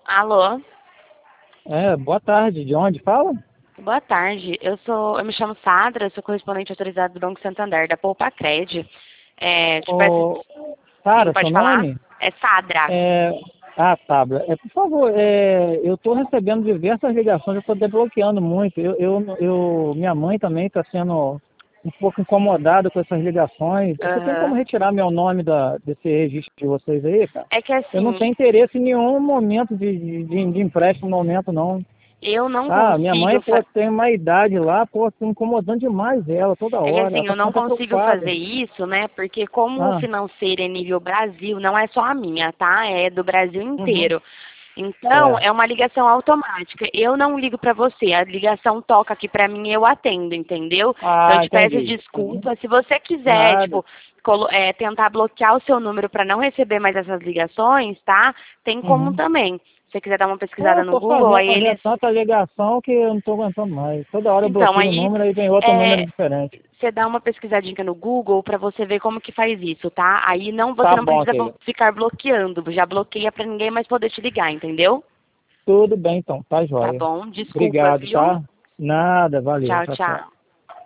Alô? Boa tarde. De onde fala? Boa tarde. Eu me chamo Sadra, sou correspondente autorizado do Banco Santander, da Poupa Cred. Te peço... Ô, Sim, Sara, seu pode falar? nome? É Sadra. É, Tabla. Por favor, eu estou recebendo diversas ligações, eu estou desbloqueando muito. Minha mãe também está sendo um pouco incomodada com essas ligações. Você tem como Aham. retirar meu nome desse registro de vocês aí, cara? É que Eu não assim, tenho interesse em nenhum momento de empréstimo no momento, não. eu não Ah, minha mãe, consigo pô, tem uma idade lá, pô, tá incomodando demais ela toda É que hora. Ela assim, tá eu não ficando até consigo preocupada. fazer isso, né? Porque como o Ah, financeiro é nível Brasil, não é só a minha, tá? É do Brasil uhum. inteiro. Então, Certo. é uma ligação automática. Eu não ligo pra você, a ligação toca aqui pra mim e eu atendo, entendeu? Então, eu Ah, te peço entendi. Uhum. desculpa. Se você quiser, Nada. tipo, tentar bloquear o seu número pra não receber mais essas ligações, tá? Tem como Uhum. também. Se você quiser dar uma pesquisada Eu no tô Google, aí fazendo eles... tanta ligação que eu não tô aguentando mais. Toda hora eu Então, bloqueio o aí número e vem outro número é, diferente. você dá uma pesquisadinha no Google para você ver como que faz isso, tá? Aí você Tá não bom, precisa querido. ficar bloqueando, já bloqueia para ninguém mais poder te ligar, entendeu? Tudo bem então, tá Tá joia. bom? Desculpa, Obrigado, viu? tá? Nada, valeu. Tchau, Tchau, tchau. tchau.